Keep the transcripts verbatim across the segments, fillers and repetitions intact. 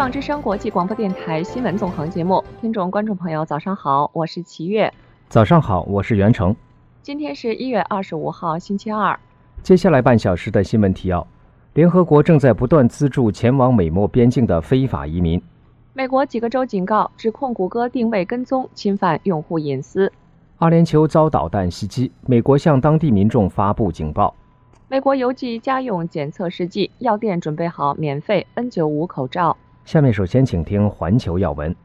网之声国际广播电台新闻纵横节目，听众观众朋友早上好，我是齐月。 早上好，我是袁成。 今天是一月二十五号星期二。 接下来半小时的新闻提要：联合国正在不断资助前往美墨边境的非法移民。 美国几个州警告，指控谷歌定位跟踪侵犯用户隐私。 阿联酋遭导弹袭击，美国向当地民众发布警报。 美国邮寄家用检测试剂，药店准备好免费 N 九十五 口罩。 下面首先请听环球要闻。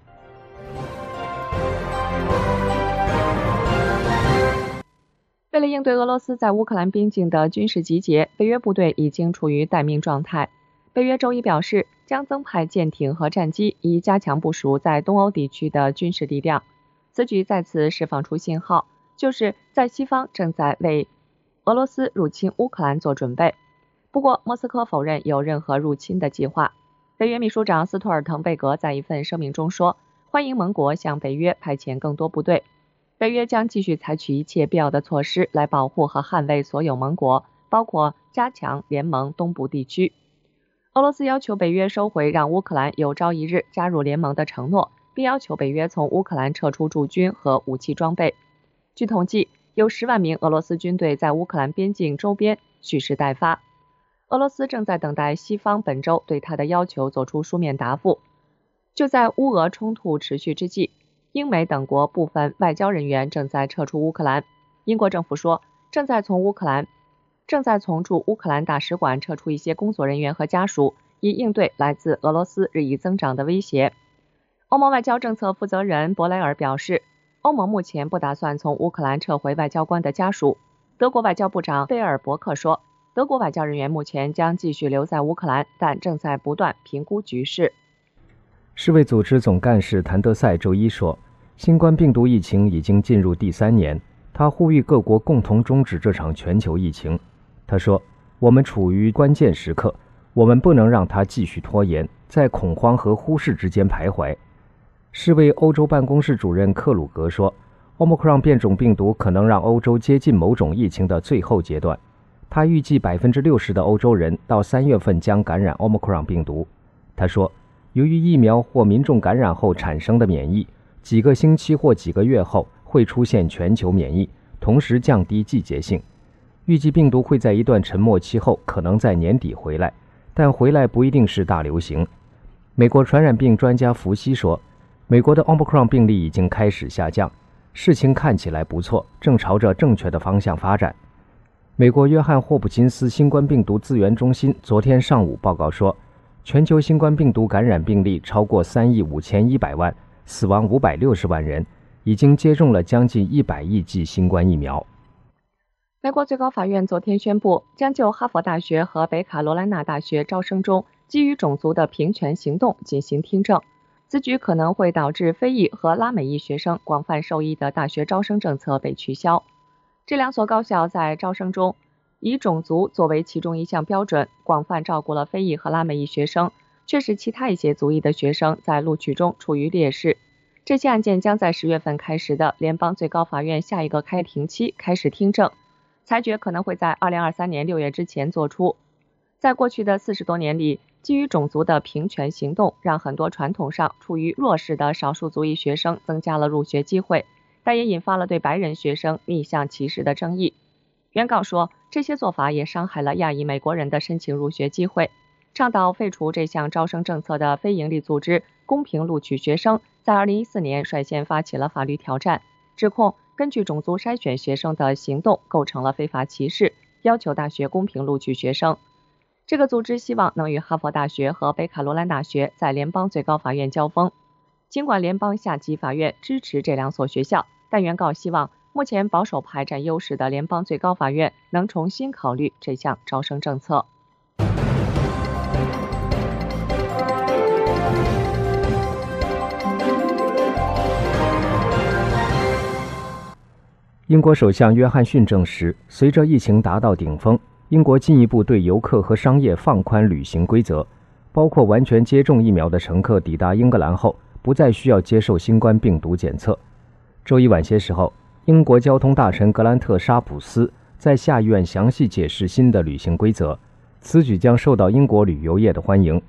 为了应对俄罗斯在乌克兰边境的军事集结，北约部队已经处于待命状态。北约周一表示，将增派舰艇和战机，以加强部署在东欧地区的军事力量。此举再次释放出信号，就是在西方正在为俄罗斯入侵乌克兰做准备。不过，莫斯科否认有任何入侵的计划。北约秘书长斯托尔滕贝格在一份声明中说，欢迎盟国向北约派遣更多部队。北约将继续采取一切必要的措施来保护和捍卫所有盟国，包括加强联盟东部地区。俄罗斯要求北约收回让乌克兰有朝一日加入联盟的承诺，并要求北约从乌克兰撤出驻军和武器装备。据统计，有十万名俄罗斯军队在乌克兰边境周边蓄势待发。俄罗斯正在等待西方本周对他的要求做出书面答复。就在乌俄冲突持续之际，英美等国部分外交人员正在撤出乌克兰。英国政府说，正在从乌克兰正在从驻乌克兰大使馆撤出一些工作人员和家属，以应对来自俄罗斯日益增长的威胁。欧盟外交政策负责人博雷尔表示，欧盟目前不打算从乌克兰撤回外交官的家属。德国外交部长贝尔伯克说，德国外交人员目前将继续留在乌克兰，但正在不断评估局势。 世卫组织总干事谭德赛周一说，新冠病毒疫情已经进入第三年，他呼吁各国共同终止这场全球疫情。他说，我们处于关键时刻，我们不能让它继续拖延，在恐慌和忽视之间徘徊。世卫欧洲办公室主任克鲁格说， Omicron 变种病毒可能让欧洲接近某种疫情的最后阶段。他预计 百分之六十 的欧洲人到三月份将感染 Omicron 病毒。他说，由于疫苗或民众感染后产生的免疫，几个星期或几个月后会出现全球免疫，同时降低季节性。预计病毒会在一段沉默期后可能在年底回来，但回来不一定是大流行。美国传染病专家福西说，美国的 Omicron 病例已经开始下降，事情看起来不错，正朝着正确的方向发展。美国约翰霍普金斯新冠病毒资源中心昨天上午报告说，全球新冠病毒感染病例超过三亿五千一百万，死亡五百六十万人，已经接种了将近一百亿剂新冠疫苗。 美国最高法院昨天宣布，将就哈佛大学和北卡罗来纳大学招生中基于种族的平权行动进行听证。此举可能会导致非裔和拉美裔学生广泛受益的大学招生政策被取消。这两所高校在招生中以种族作为其中一项标准，广泛照顾了非裔和拉美裔学生，却使其他一些族裔的学生在录取中处于劣势。这些案件将在十月份开始的联邦最高法院下一个开庭期开始听证，裁决可能会在二零二三年六月之前做出。在过去的四十多年里，基于种族的平权行动让很多传统上处于弱势的少数族裔学生增加了入学机会，但也引发了对白人学生逆向歧视的争议。原告说，这些做法也伤害了亚裔美国人的申请入学机会。倡导废除这项招生政策的非营利组织公平录取学生在二零一四年率先发起了法律挑战，指控根据种族筛选学生的行动构成了非法歧视，要求大学公平录取学生。这个组织希望能与哈佛大学和北卡罗来纳大学在联邦最高法院交锋。尽管联邦下级法院支持这两所学校，但原告希望目前保守派占优势的联邦最高法院能重新考虑这项招生政策。 英国首相约翰逊证实，随着疫情达到顶峰，英国进一步对游客和商业放宽旅行规则，包括完全接种疫苗的乘客抵达英格兰后不再需要接受新冠病毒检测。周一晚些时候，英国交通大臣格兰特·沙普斯在下议院详细解释新的旅行规则，此举将受到英国旅游业的欢迎。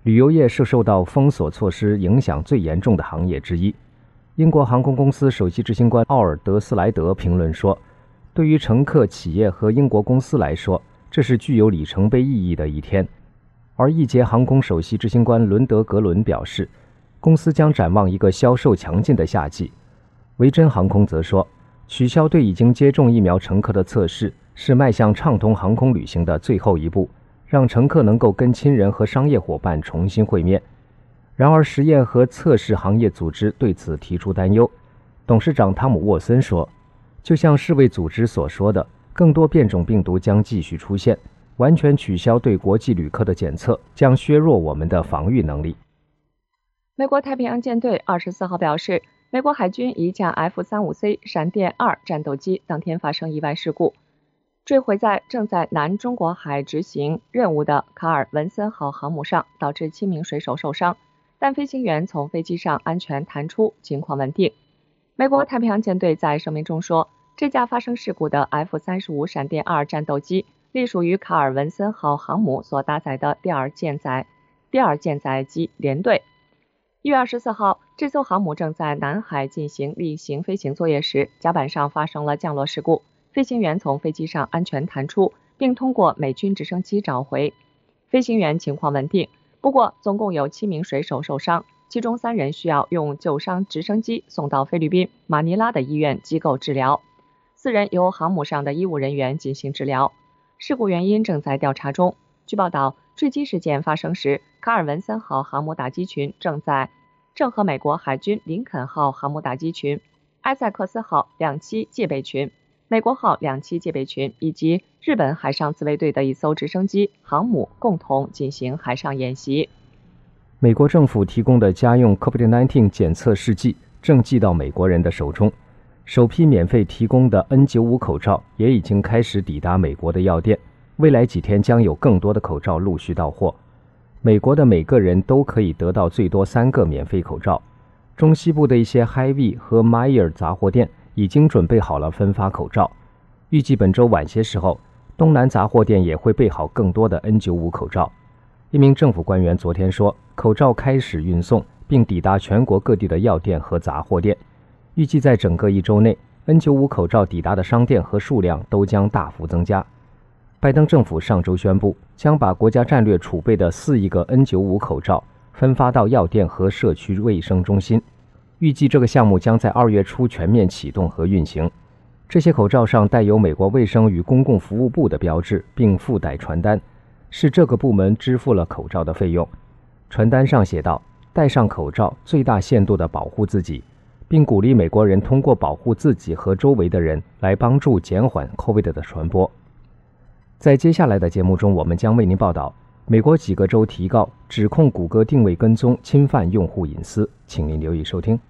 旅游业是受到封锁措施影响最严重的行业之一。英国航空公司首席执行官奥尔德斯莱德评论说，对于乘客、企业和英国公司来说，这是具有里程碑意义的一天。而易捷航空首席执行官伦德格伦表示，公司将展望一个销售强劲的夏季。维珍航空则说，取消对已经接种疫苗乘客的测试是迈向畅通航空旅行的最后一步，让乘客能够跟亲人和商业伙伴重新会面。然而，实验和测试行业组织对此提出担忧。董事长汤姆·沃森说，就像世卫组织所说的，更多变种病毒将继续出现，完全取消对国际旅客的检测将削弱我们的防御能力。 美国太平洋舰队二十四号表示，美国海军一架 F 三十五 C 闪电二战斗机当天发生意外事故，坠毁在正在南中国海执行任务的卡尔文森号航母上，导致七名水手受伤，但飞行员从飞机上安全弹出，情况稳定。美国太平洋舰队在声明中说，这架发生事故的 F 三十五 闪电二战斗机隶属于卡尔文森号航母所搭载的第二舰载第二舰载机联队。一月二十四号，这艘航母正在南海进行例行飞行作业时，甲板上发生了降落事故，飞行员从飞机上安全弹出，并通过美军直升机找回。飞行员情况稳定，不过总共有七名水手受伤，其中三人需要用救伤直升机送到菲律宾马尼拉的医院机构治疗，四人由航母上的医务人员进行治疗。事故原因正在调查中。据报道，坠机事件发生时，卡尔文森号航母打击群正在正和美国海军林肯号航母打击群、埃塞克斯号两栖戒备群、美国号两栖戒备群以及日本海上自卫队的一艘直升机、航母共同进行海上演习。 美国政府提供的家用 COVID 十九 检测试剂正寄到美国人的手中，首批免费提供的 N 九十五 口罩也已经开始抵达美国的药店，未来几天将有更多的口罩陆续到货。美国的每个人都可以得到最多三个免费口罩。中西部的一些 Hy-Vee 和 Meijer 杂货店已经准备好了分发口罩，预计本周晚些时候，东南杂货店也会备好更多的 N 九十五 口罩。一名政府官员昨天说，口罩开始运送并抵达全国各地的药店和杂货店，预计在整个一周内 N 九十五 口罩抵达的商店和数量都将大幅增加。拜登政府上周宣布，将把国家战略储备的四亿个 N 九十五 口罩分发到药店和社区卫生中心，预计这个项目将在二月初全面启动和运行。这些口罩上带有美国卫生与公共服务部的标志，并附带传单，是这个部门支付了口罩的费用。传单上写道，戴上口罩，最大限度地保护自己，并鼓励美国人通过保护自己和周围的人来帮助减缓 COVID 的传播。在接下来的节目中，我们将为您报道美国几个州提告指控谷歌定位跟踪侵犯用户隐私，请您留意收听。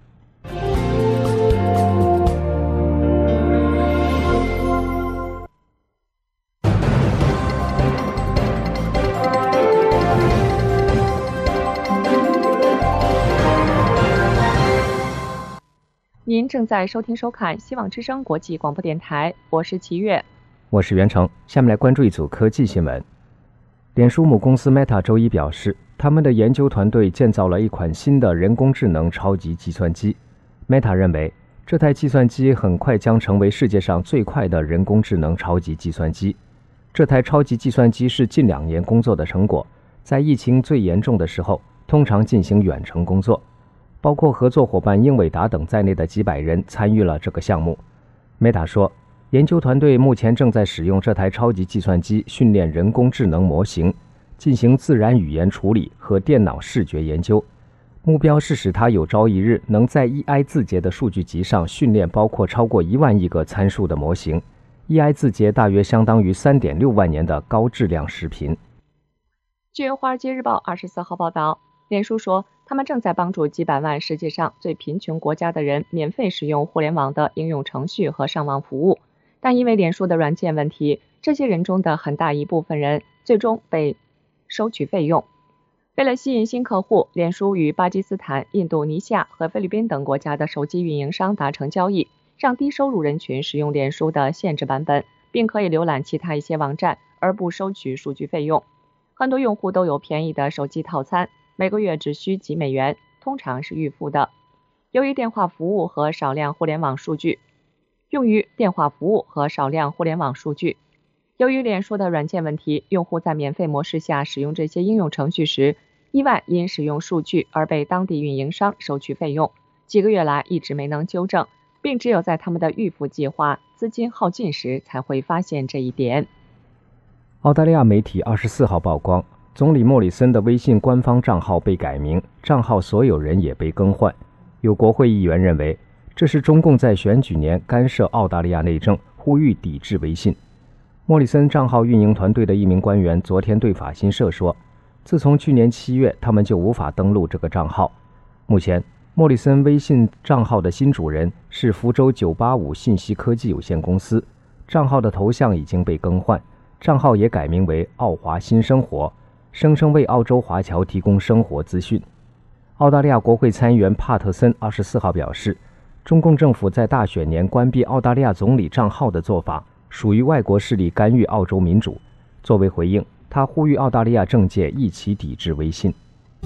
您正在收听收看希望之声国际广播电台，我是齐月， 我是袁成。下面来关注一组科技新闻。脸书母公司 Meta 周一表示，他们的研究团队建造了一款新的人工智能超级计算机。Meta 认为，这台计算机很快将成为世界上最快的人工智能超级计算机。这台超级计算机是近两年工作的成果，在疫情最严重的时候，通常进行远程工作。包括合作伙伴英伟达等在内的几百人参与了这个项目。Meta 说，研究团队目前正在使用这台超级计算机训练人工智能模型，进行自然语言处理和电脑视觉研究，目标是使它有朝一日能在 E I 字节的数据集上训练包括超过一万亿个参数的模型。E I 字节大约相当于 三点六万年的高质量视频。 据《华尔街日报》二十四号报道，脸书说，他们正在帮助几百万世界上最贫穷国家的人免费使用互联网的应用程序和上网服务，但因为脸书的软件问题，这些人中的很大一部分人最终被收取费用。为了吸引新客户，脸书与巴基斯坦、印度尼西亚和菲律宾等国家的手机运营商达成交易，让低收入人群使用脸书的限制版本，并可以浏览其他一些网站而不收取数据费用。很多用户都有便宜的手机套餐， 每个月只需几美元，通常是预付的。由于电话服务和少量互联网数据，用于电话服务和少量互联网数据。由于脸书的软件问题，用户在免费模式下使用这些应用程序时，意外因使用数据而被当地运营商收取费用，几个月来一直没能纠正，并只有在他们的预付计划资金耗尽时才会发现这一点。 澳大利亚媒体二十四号曝光，总理莫里森的微信官方账号被改名，账号所有人也被更换。有国会议员认为，这是中共在选举年干涉澳大利亚内政，呼吁抵制微信。莫里森账号运营团队的一名官员昨天对法新社说，自从去年七月，他们就无法登录这个账号。目前，莫里森微信账号的新主人是福州九八五信息科技有限公司，账号的头像已经被更换，账号也改名为澳华新生活，声称为澳洲华侨提供生活资讯。澳大利亚国会参议员帕特森二十四号表示，中共政府在大选年关闭澳大利亚总理账号的做法属于外国势力干预澳洲民主。作为回应，他呼吁澳大利亚政界一起抵制微信。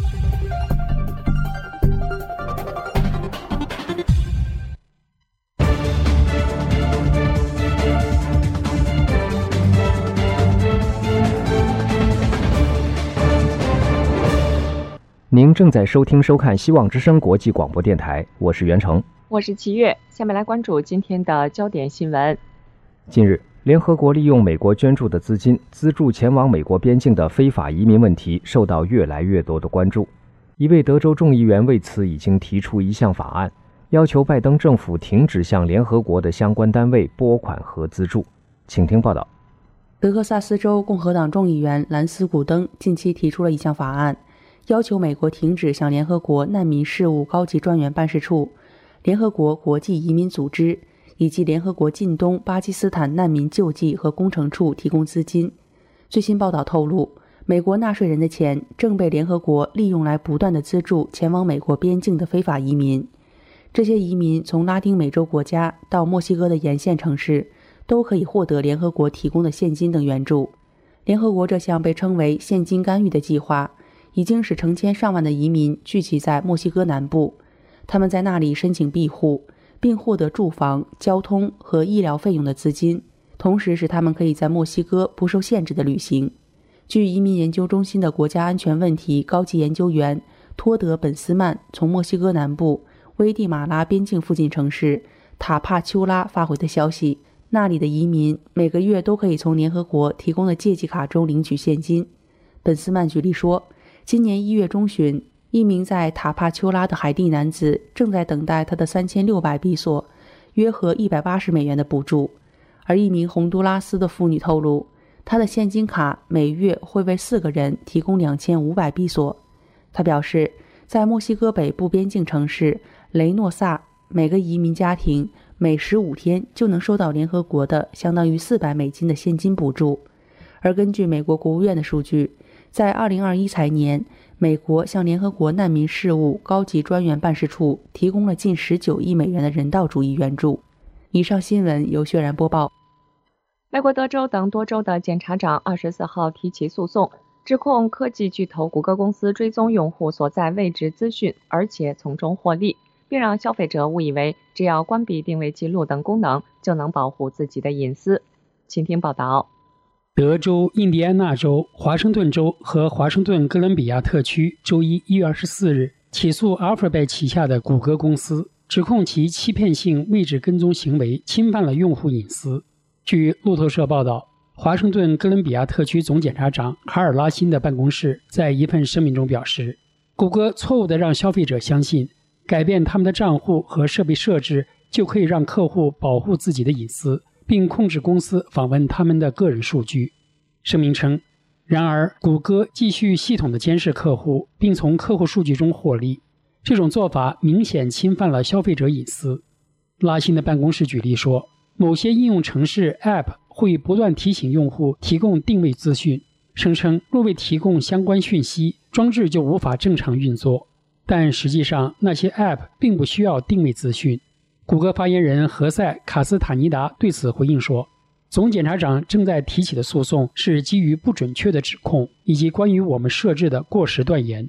您正在收听收看希望之声国际广播电台，我是袁成， 我是齐月。下面来关注今天的焦点新闻。 近日，联合国利用美国捐助的资金资助前往美国边境的非法移民问题受到越来越多的关注。一位德州众议员为此已经提出一项法案，要求拜登政府停止向联合国的相关单位拨款和资助。请听报道。 德克萨斯州共和党众议员兰斯古登近期提出了一项法案，要求美国停止向联合国难民事务高级专员办事处、联合国国际移民组织以及联合国近东巴基斯坦难民救济和工程处提供资金。最新报道透露，美国纳税人的钱正被联合国利用来不断地资助前往美国边境的非法移民。这些移民从拉丁美洲国家到墨西哥的沿线城市，都可以获得联合国提供的现金等援助。联合国这项被称为现金干预的计划，已经使成千上万的移民聚集在墨西哥南部，他们在那里申请庇护，并获得住房、交通和医疗费用的资金，同时使他们可以在墨西哥不受限制的旅行。据移民研究中心的国家安全问题高级研究员托德·本斯曼从墨西哥南部危地马拉边境附近城市塔帕丘拉发回的消息，那里的移民每个月都可以从联合国提供的借记卡中领取现金。本斯曼举例说，今年一月中旬，一名在塔帕丘拉的海地男子正在等待他的三千六百比索，约合一百八十美元的补助。而一名洪都拉斯的妇女透露，她的现金卡每月会为四个人提供两千五百比索。她表示，在墨西哥北部边境城市雷诺萨，每个移民家庭每十五天就能收到联合国的相当于四百美金的现金补助。而根据美国国务院的数据，在二零二一财年，美国向联合国难民事务高级专员办事处提供了近十九亿美元的人道主义援助。以上新闻由薛然播报。 美国德州等多州的检察长二十四号提起诉讼，指控科技巨头谷歌公司追踪用户所在位置资讯，而且从中获利，并让消费者误以为只要关闭定位记录等功能就能保护自己的隐私。请听报道。 德州、印第安纳州、华盛顿州和华盛顿哥伦比亚特区周一一月二十四日起诉 Alphabet 旗下的谷歌公司，指控其欺骗性位置跟踪行为侵犯了用户隐私。据路透社报道，华盛顿哥伦比亚特区总检察长卡尔拉辛的办公室在一份声明中表示，谷歌错误地让消费者相信改变他们的账户和设备设置就可以让客户保护自己的隐私，并控制公司访问他们的个人数据。声明称，然而谷歌继续系统地监视客户，并从客户数据中获利，这种做法明显侵犯了消费者隐私。拉辛的办公室举例说，某些应用程式 App 会不断提醒用户提供定位资讯，声称若未提供相关讯息，装置就无法正常运作。但实际上，那些 App 并不需要定位资讯。谷歌发言人何塞·卡斯塔尼达对此回应说，总检察长正在提起的诉讼是基于不准确的指控，以及关于我们设置的过时断言。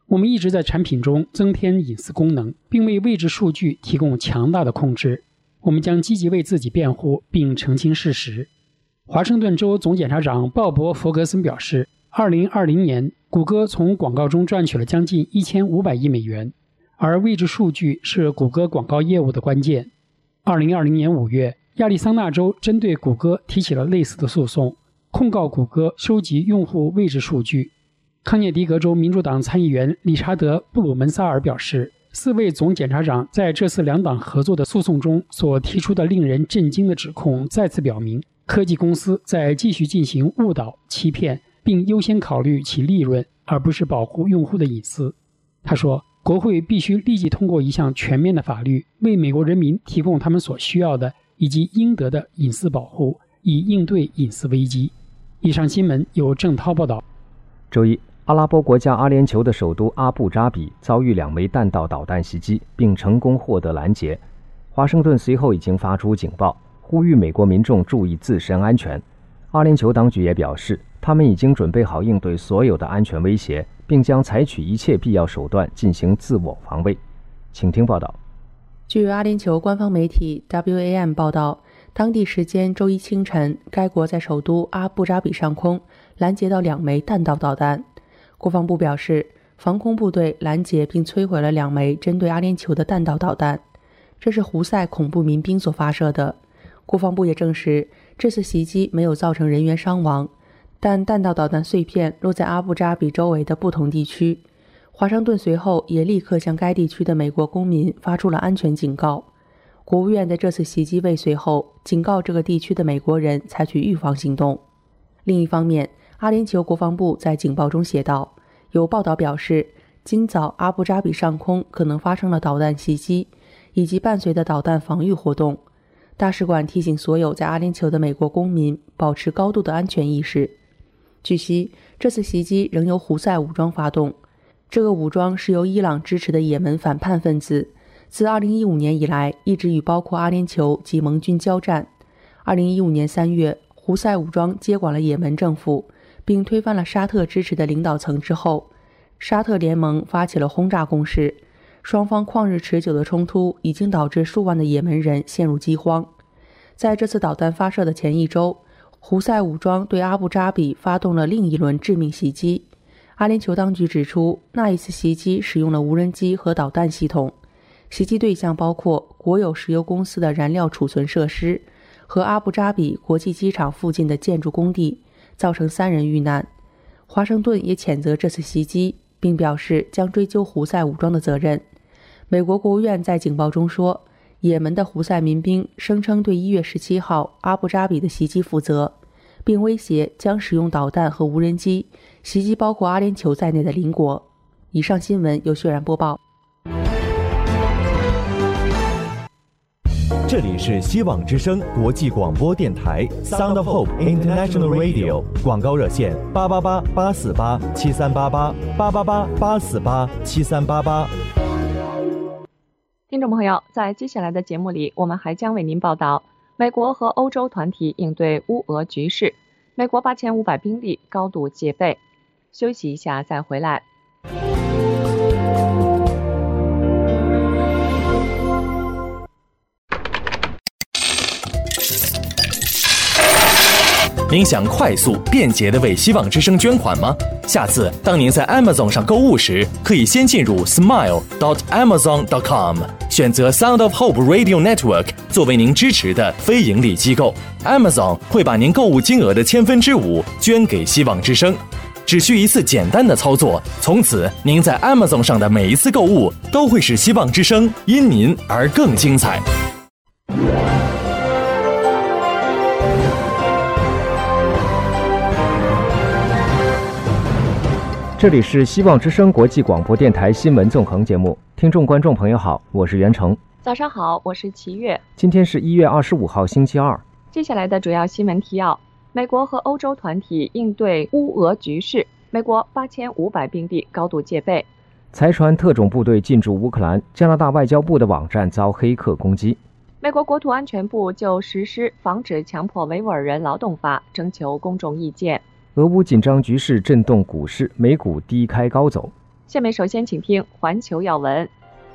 我们一直在产品中增添隐私功能，并为位置数据提供强大的控制。我们将积极为自己辩护，并澄清事实。华盛顿州总检察长鲍勃·弗格森表示，二零二零年，谷歌从广告中赚取了将近一千五百亿美元，而位置数据是谷歌广告业务的关键。二零二零年五月，亚利桑那州针对谷歌提起了类似的诉讼，控告谷歌收集用户位置数据。康涅狄格州民主党参议员理查德·布鲁门萨尔表示，四位总检察长在这次两党合作的诉讼中所提出的令人震惊的指控，再次表明科技公司在继续进行误导、欺骗，并优先考虑其利润，而不是保护用户的隐私。他说，国会必须立即通过一项全面的法律，为美国人民提供他们所需要的以及应得的隐私保护，以应对隐私危机。以上新闻由郑涛报道。 周一，阿拉伯国家阿联酋的首都阿布扎比遭遇两枚弹道导弹袭击，并成功获得拦截。华盛顿随后已经发出警报，呼吁美国民众注意自身安全。阿联酋当局也表示，他们已经准备好应对所有的安全威胁，并将采取一切必要手段进行自我防卫。请听报道。 据阿联酋官方媒体 W A M 报道，当地时间周一清晨，该国在首都阿布扎比上空拦截到两枚弹道导弹。国防部表示，防空部队拦截并摧毁了两枚针对阿联酋的弹道导弹，这是胡塞恐怖民兵所发射的。国防部也证实，这次袭击没有造成人员伤亡，但弹道导弹碎片落在阿布扎比周围的不同地区。华盛顿随后也立刻向该地区的美国公民发出了安全警告。国务院在这次袭击未遂后，警告这个地区的美国人采取预防行动。另一方面，阿联酋国防部在警报中写道，有报道表示，今早阿布扎比上空可能发生了导弹袭击，以及伴随的导弹防御活动。大使馆提醒所有在阿联酋的美国公民保持高度的安全意识。据悉，这次袭击仍由胡塞武装发动，这个武装是由伊朗支持的也门反叛分子，自二零一五年以来一直与包括阿联酋及盟军交战。二零一五年三月，胡塞武装接管了也门政府，并推翻了沙特支持的领导层之后，沙特联盟发起了轰炸攻势，双方旷日持久的冲突已经导致数万的也门人陷入饥荒。在这次导弹发射的前一周，胡塞武装对阿布扎比发动了另一轮致命袭击。阿联酋当局指出，那一次袭击使用了无人机和导弹系统，袭击对象包括国有石油公司的燃料储存设施和阿布扎比国际机场附近的建筑工地，造成三人遇难。华盛顿也谴责这次袭击，并表示将追究胡塞武装的责任。美国国务院在警报中说，也门的胡塞民兵声称对一月十七号阿布扎比的袭击负责，并威胁将使用导弹和无人机袭击包括阿联酋在内的邻国。以上新闻由血然播报。 这里是希望之声国际广播电台 Sound of Hope International Radio， 广告热线八八八八四八七三八八八八八八四八七三八八。 听众朋友，在接下来的节目里，我们还将为您报道美国和欧洲团体应对乌俄局势，美国八千五百兵力高度戒备。休息一下再回来。 您想快速便捷地为希望之声捐款吗？下次当您在 Amazon 上购物时，可以先进入 smile dot amazon dot com， 选择 Sound of Hope Radio Network 作为您支持的非盈利机构。Amazon 会把您购物金额的千分之五捐给希望之声。只需一次简单的操作，从此您在 Amazon 上的每一次购物都会使希望之声因您而更精彩。 这里是希望之声国际广播电台新闻纵横节目，听众观众朋友好，我是袁成。 早上好，我是齐月。 今天是一月二十五号星期二。 接下来的主要新闻提要：美国和欧洲团体应对乌俄局势，美国八千五百兵力高度戒备。 财船特种部队进驻乌克兰，加拿大外交部的网站遭黑客攻击。 美国国土安全部就实施防止强迫维吾尔人劳动法征求公众意见。 俄乌紧张局势震动股市，美股低开高走。 下面首先请听环球要闻。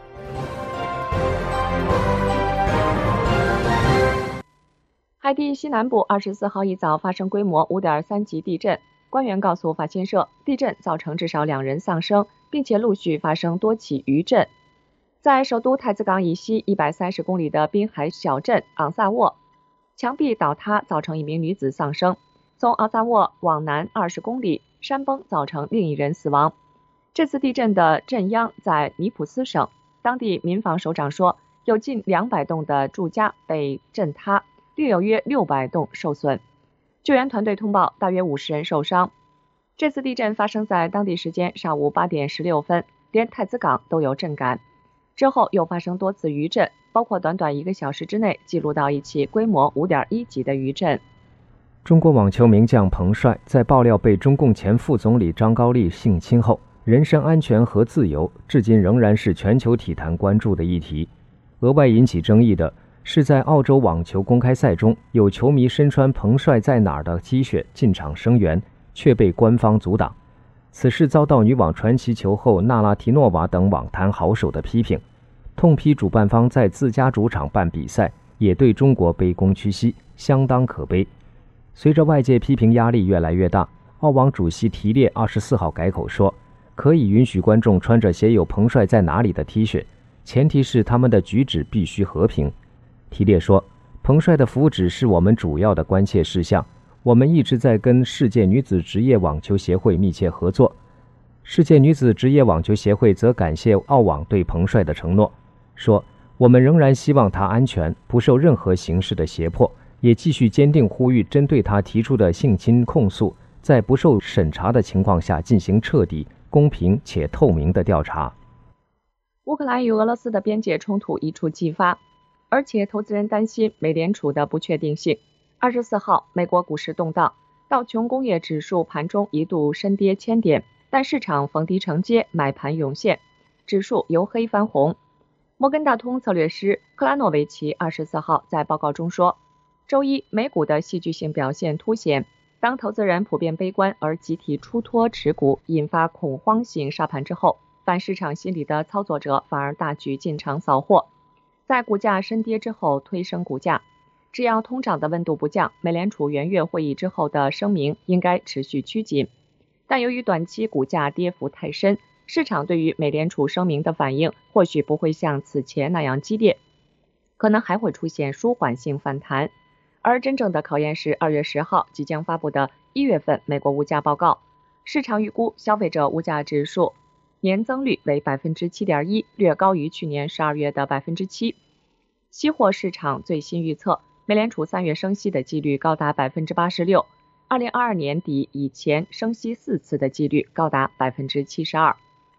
海地西南部二十四号一早发生规模 五点三 级地震，官员告诉法新社，地震造成至少两人丧生，并且陆续发生多起余震。在首都太子港以西一百三十公里的滨海小镇昂萨沃，墙壁倒塌造成一名女子丧生。从昂萨沃往南二十公里，山崩造成另一人死亡。这次地震的震央在尼普斯省，当地民防首长说，有近两百栋的住家被震塌，另有约六百栋受损。救援团队通报，大约五十人受伤。这次地震发生在当地时间上午八点十六分，连太子港都有震感。之后又发生多次余震，包括短短一个小时之内记录到一起规模 五点一 级的余震。 中国网球名将彭帅在爆料被中共前副总理张高丽性侵后，人身安全和自由至今仍然是全球体坛关注的议题。额外引起争议的是，在澳洲网球公开赛中，有球迷身穿彭帅在哪儿的 T 恤进场声援，却被官方阻挡。此事遭到女网传奇球后娜拉提诺娃等网坛好手的批评，痛批主办方在自家主场办比赛，也对中国卑躬屈膝，相当可悲。随着外界批评压力越来越大，澳网主席提列二十四号改口说，可以允许观众穿着写有彭帅在哪里的 T 恤，前提是他们的举止必须和平。提列说，彭帅的福祉是我们主要的关切事项，我们一直在跟世界女子职业网球协会密切合作。世界女子职业网球协会则感谢澳网对彭帅的承诺，说我们仍然希望他安全，不受任何形式的胁迫，也继续坚定呼吁针对他提出的性侵控诉，在不受审查的情况下进行彻底、公平且透明的调查。 乌克兰与俄罗斯的边界冲突一触即发，而且投资人担心美联储的不确定性。二十四号，美国股市动荡，道琼工业指数盘中一度深跌千点，但市场逢低承接，买盘涌现，指数由黑翻红。摩根大通策略师克拉诺维奇二十四号在报告中说，周一美股的戏剧性表现凸显，当投资人普遍悲观而集体出脱持股，引发恐慌性杀盘之后，反市场心理的操作者反而大举进场扫货，在股价深跌之后推升股价。只要通胀的温度不降，美联储元月会议之后的声明应该持续趋紧。但由于短期股价跌幅太深，市场对于美联储声明的反应或许不会像此前那样激烈，可能还会出现舒缓性反弹。而真正的考验是二月十号即将发布的一月份美国物价报告，市场预估消费者物价指数年增率为 百分之七点一， 略高于去年十二月的 百分之七。 期货市场最新预测，美联储三月升息的几率高达 百分之八十六， 二零二二年底以前升息四次的几率高达 百分之七十二。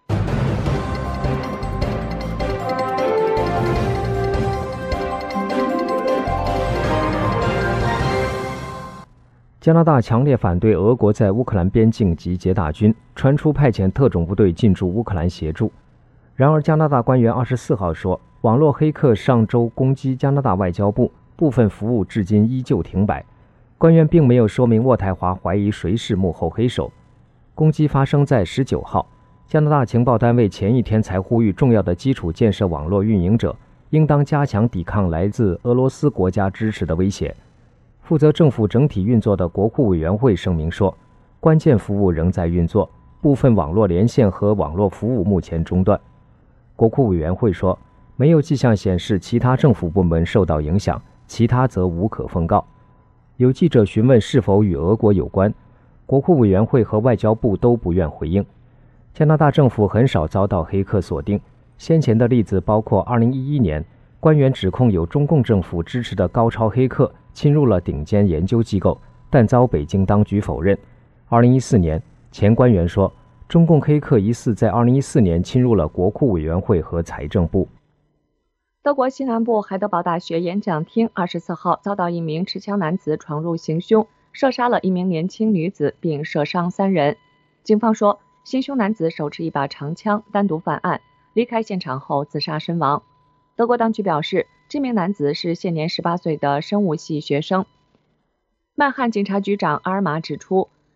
加拿大强烈反对俄国在乌克兰边境集结大军，传出派遣特种部队进驻乌克兰协助。然而，加拿大官员二十四号说，网络黑客上周攻击加拿大外交部，部分服务至今依旧停摆。官员并没有说明渥太华怀疑谁是幕后黑手。攻击发生在十九号，加拿大情报单位前一天才呼吁重要的基础建设网络运营者应当加强抵抗来自俄罗斯国家支持的威胁。负责政府整体运作的国库委员会声明说，关键服务仍在运作，部分网络连线和网络服务目前中断。国库委员会说，没有迹象显示其他政府部门受到影响，其他则无可奉告。有记者询问是否与俄国有关，国库委员会和外交部都不愿回应。加拿大政府很少遭到黑客锁定，先前的例子包括二零一一年，官员指控有中共政府支持的高超黑客侵入了顶尖研究机构，但遭北京当局否认。二零一四年，前官员说，中共黑客疑似在二零一四年侵入了国库委员会和财政部。 德国西南部海德堡大学演讲厅二十四号遭到一名持枪男子闯入行凶，射杀了一名年轻女子，并射伤三人。警方说，行凶男子手持一把长枪，单独犯案，离开现场后自杀身亡。德国当局表示，这名男子是现年十八岁的生物系学生。曼汉警察局长阿尔玛指出，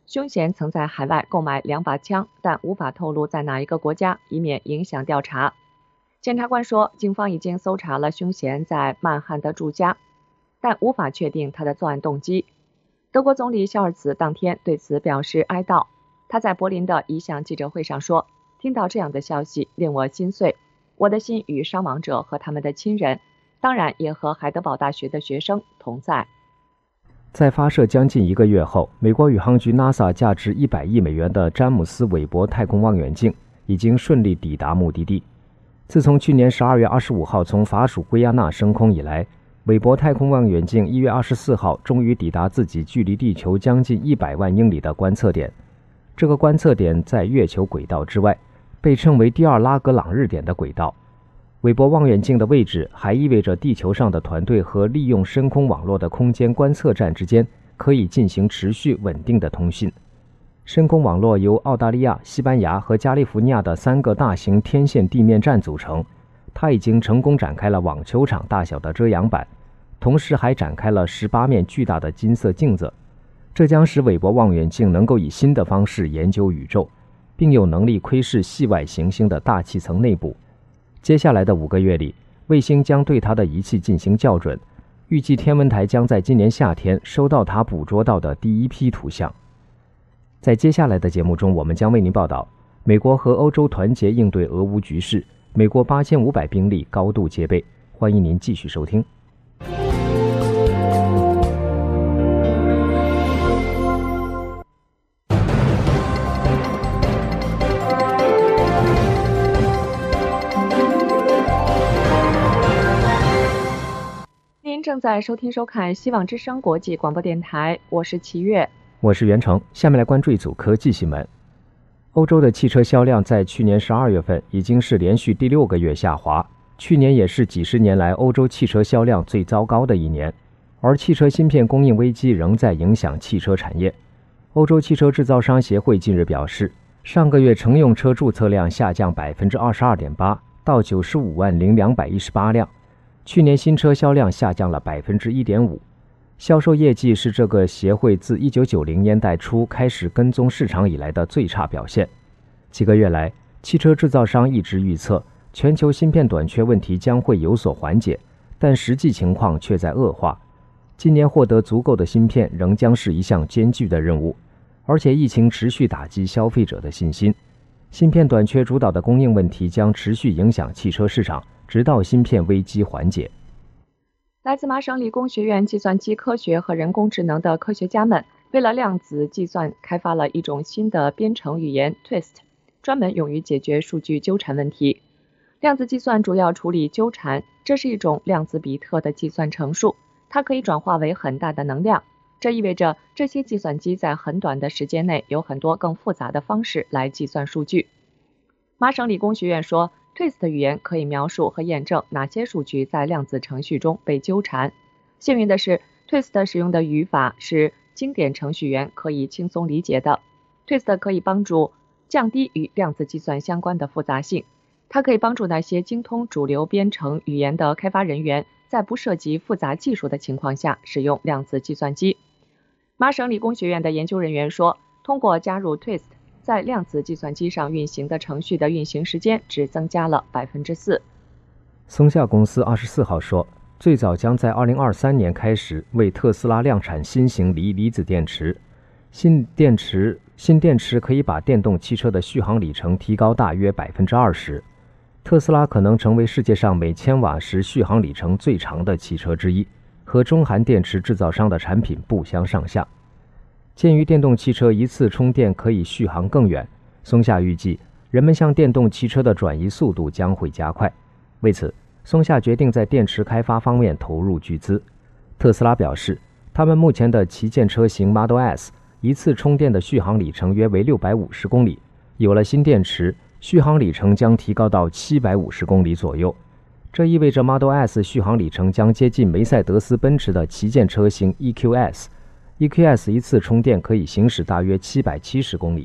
凶嫌曾在海外购买两把枪，但无法透露在哪一个国家，以免影响调查。检察官说，警方已经搜查了凶嫌在曼汉的住家，但无法确定他的作案动机。德国总理肖尔茨当天对此表示哀悼。他在柏林的一项记者会上说，听到这样的消息令我心碎，我的心与伤亡者和他们的亲人，当然也和海德堡大学的学生同在。 在发射将近一个月后，美国宇航局 NASA 价值一百亿美元的詹姆斯·韦伯太空望远镜已经顺利抵达目的地。自从去年十二月二十五号从法属圭亚那升空以来，韦伯太空望远镜一月二十四号终于抵达自己距离地球将近一百万英里的观测点。这个观测点在月球轨道之外，被称为第二拉格朗日点的轨道。韦伯望远镜的位置还意味着地球上的团队和利用深空网络的空间观测站之间可以进行持续稳定的通信。深空网络由澳大利亚、西班牙和加利福尼亚的三个大型天线地面站组成，它已经成功展开了网球场大小的遮阳板，同时还展开了十八面巨大的金色镜子。这将使韦伯望远镜能够以新的方式研究宇宙，并有能力窥视系外行星的大气层内部。接下来的五个月里，卫星将对它的仪器进行校准，预计天文台将在今年夏天收到它捕捉到的第一批图像。在接下来的节目中，我们将为您报道美国和欧洲团结应对俄乌局势，美国八千五百兵力高度戒备。欢迎您继续收听。 您正在收听收看希望之声国际广播电台，我是齐月， 我是袁成。下面来关注一组科技新闻。欧洲的汽车销量在去年十二月份已经是连续第六个月下滑，去年也是几十年来欧洲汽车销量最糟糕的一年。而汽车芯片供应危机仍在影响汽车产业。欧洲汽车制造商协会近日表示，上个月乘用车注册量下降 百分之二十二点八 到九十五万零两百一十八辆，去年新车销量下降了 百分之一点五。销售业绩是这个协会自一九九零年代初开始跟踪市场以来的最差表现。几个月来，汽车制造商一直预测全球芯片短缺问题将会有所缓解，但实际情况却在恶化。今年获得足够的芯片仍将是一项艰巨的任务，而且疫情持续打击消费者的信心。芯片短缺主导的供应问题将持续影响汽车市场，直到芯片危机缓解。 来自麻省理工学院计算机科学和人工智能的科学家们，为了量子计算开发了一种新的编程语言 Twist， 专门用于解决数据纠缠问题。量子计算主要处理纠缠，这是一种量子比特的计算乘数，它可以转化为很大的能量。这意味着这些计算机在很短的时间内有很多更复杂的方式来计算数据。麻省理工学院说，Twist 语言可以描述和验证哪些数据在量子程序中被纠缠。幸运的是 ，Twist 使用的语法是经典程序员可以轻松理解的。Twist 可以帮助降低与量子计算相关的复杂性，它可以帮助那些精通主流编程语言的开发人员在不涉及复杂技术的情况下使用量子计算机。麻省理工学院的研究人员说，通过加入 Twist，在量子计算机上运行的程序的运行时间只增加了 百分之四。 松下公司二十四号说，最早将在二零二三年开始为特斯拉量产新型锂离子电池。新电池新电池可以把电动汽车的续航里程提高大约 百分之二十。特斯拉可能成为世界上每千瓦时续航里程最长的汽车之一，和中韩电池制造商的产品不相上下。鉴于电动汽车一次充电可以续航更远，松下预计人们向电动汽车的转移速度将会加快。为此，松下决定在电池开发方面投入巨资。特斯拉表示，他们目前的旗舰车型 Model S 一次充电的续航里程约为六百五十公里，有了新电池，续航里程将提高到七百五十公里左右。这意味着 Model S 续航里程将接近梅赛德斯奔驰的旗舰车型 E Q S。E Q S 一次充电可以行驶大约七百七十公里。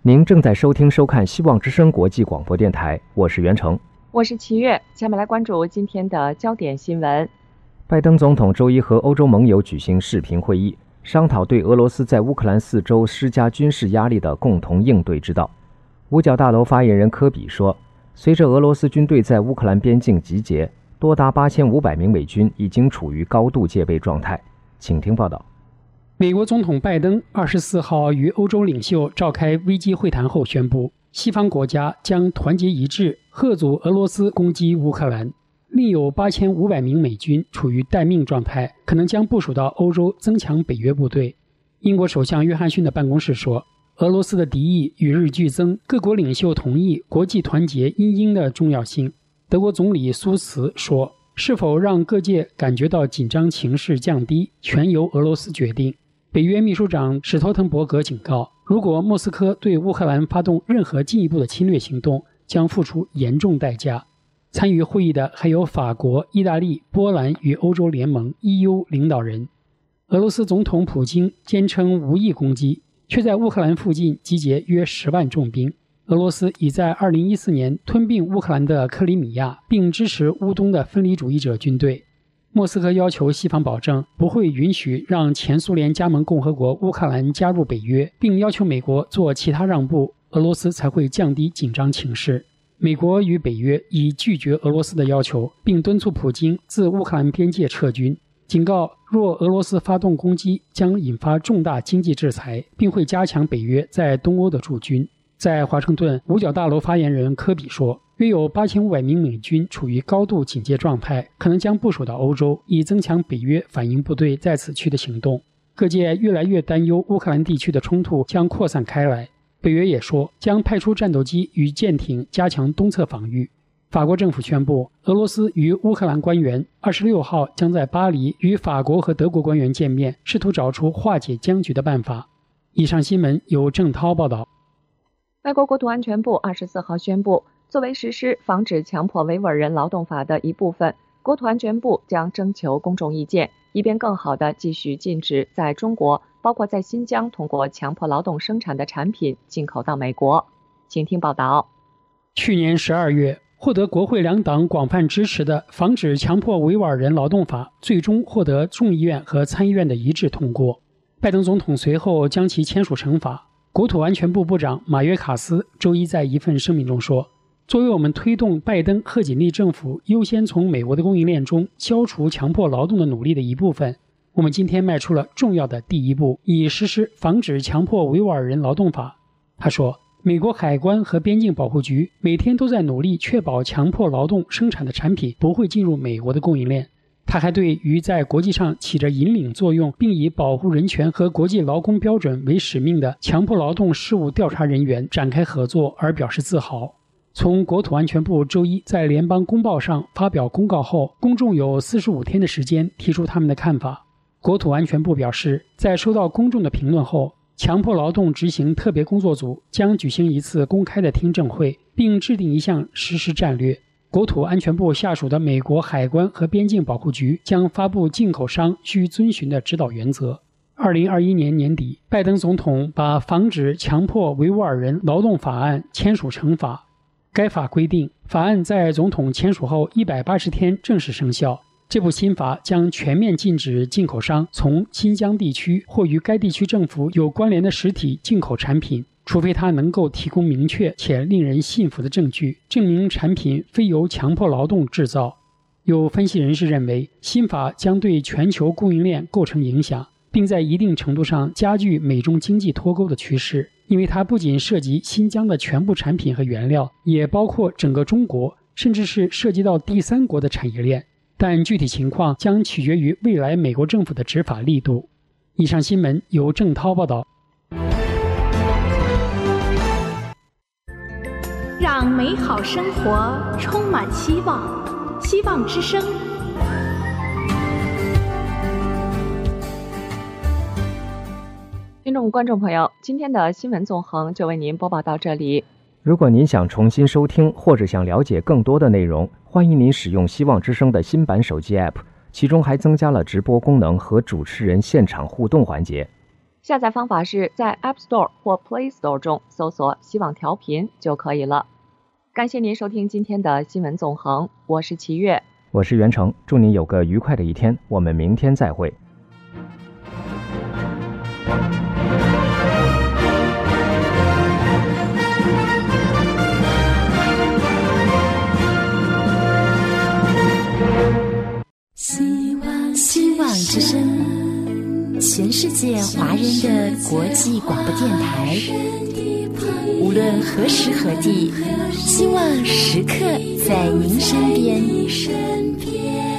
您正在收听收看希望之声国际广播电台，我是袁成， 我是齐月。下面来关注今天的焦点新闻。 拜登总统周一和欧洲盟友举行视频会议，商讨对俄罗斯在乌克兰四周施加军事压力的共同应对之道。五角大楼发言人科比说，随着俄罗斯军队在乌克兰边境集结，多达八千五百名美军已经处于高度戒备状态。请听报道。 美国总统拜登二十四号与欧洲领袖召开危机会谈后宣布，西方国家将团结一致，嚇阻俄罗斯攻击乌克兰。另有八千五百名美军处于待命状态，可能将部署到欧洲增强北约部队。英国首相约翰逊的办公室说，俄罗斯的敌意与日俱增，各国领袖同意国际团结因应的重要性。德国总理苏茨说，是否让各界感觉到紧张情势降低，全由俄罗斯决定。北约秘书长史托滕伯格警告，如果莫斯科对乌克兰发动任何进一步的侵略行动，将付出严重代价。参与会议的还有法国、意大利、波兰与欧洲联盟 E U 领导人。俄罗斯总统普京坚称无意攻击，却在乌克兰附近集结约十万重兵。俄罗斯已在二零一四年吞并乌克兰的克里米亚，并支持乌东的分离主义者军队。莫斯科要求西方保证不会允许让前苏联加盟共和国乌克兰加入北约，并要求美国做其他让步，俄罗斯才会降低紧张情势。美国与北约已拒绝俄罗斯的要求，并敦促普京自乌克兰边界撤军，警告若俄罗斯发动攻击将引发重大经济制裁，并会加强北约在东欧的驻军。在华盛顿，五角大楼发言人科比说，约有八千五百名美军处于高度警戒状态，可能将部署到欧洲，以增强北约反应部队在此区的行动。各界越来越担忧乌克兰地区的冲突将扩散开来。北约也说，将派出战斗机与舰艇加强东侧防御。法国政府宣布，俄罗斯与乌克兰官员二十六号将在巴黎与法国和德国官员见面，试图找出化解僵局的办法。以上新闻由郑涛报道。 外国国土安全部二十四号宣布，作为实施防止强迫维吾尔人劳动法的一部分，国土安全部将征求公众意见，以便更好地继续禁止在中国，包括在新疆通过强迫劳动生产的产品进口到美国。请听报道。 去年十二月，获得国会两党广泛支持的防止强迫维吾尔人劳动法最终获得众议院和参议院的一致通过。拜登总统随后将其签署成法。国土安全部部长马约卡斯周一在一份声明中说，作为我们推动拜登贺锦丽政府优先从美国的供应链中消除强迫劳动的努力的一部分，我们今天迈出了重要的第一步，以实施防止强迫维吾尔人劳动法。他说，美国海关和边境保护局每天都在努力确保强迫劳动生产的产品不会进入美国的供应链。他还对于在国际上起着引领作用并以保护人权和国际劳工标准为使命的强迫劳动事务调查人员展开合作而表示自豪。从国土安全部周一在联邦公报上发表公告后，公众有四十五天的时间提出他们的看法。国土安全部表示，在收到公众的评论后，强迫劳动执行特别工作组将举行一次公开的听证会，并制定一项实施战略。国土安全部下属的美国海关和边境保护局将发布进口商需遵循的指导原则。二零二一年年底，拜登总统把防止强迫维吾尔人劳动法案签署成法。该法规定，法案在总统签署后一百八十天正式生效。这部新法将全面禁止进口商从新疆地区或与该地区政府有关联的实体进口产品，除非他能够提供明确且令人信服的证据，证明产品非由强迫劳动制造。有分析人士认为，新法将对全球供应链构成影响，并在一定程度上加剧美中经济脱钩的趋势，因为它不仅涉及新疆的全部产品和原料，也包括整个中国，甚至是涉及到第三国的产业链。但具体情况将取决于未来美国政府的执法力度。以上新闻由郑涛报道。 让美好生活充满希望，希望之声。 听众观众朋友，今天的新闻纵横就为您播报到这里。 如果您想重新收听或者想了解更多的内容，欢迎您使用希望之声的新版手机 App， 其中还增加了直播功能和主持人现场互动环节。 下载方法是在 App Store 或 Play Store 中搜索希望调频就可以了。感谢您收听今天的新闻纵横，我是齐月， 我是袁成，祝您有个愉快的一天，我们明天再会。 希望希望之声，全世界华人的国际广播电台，无论何时何地，希望时刻在您身边。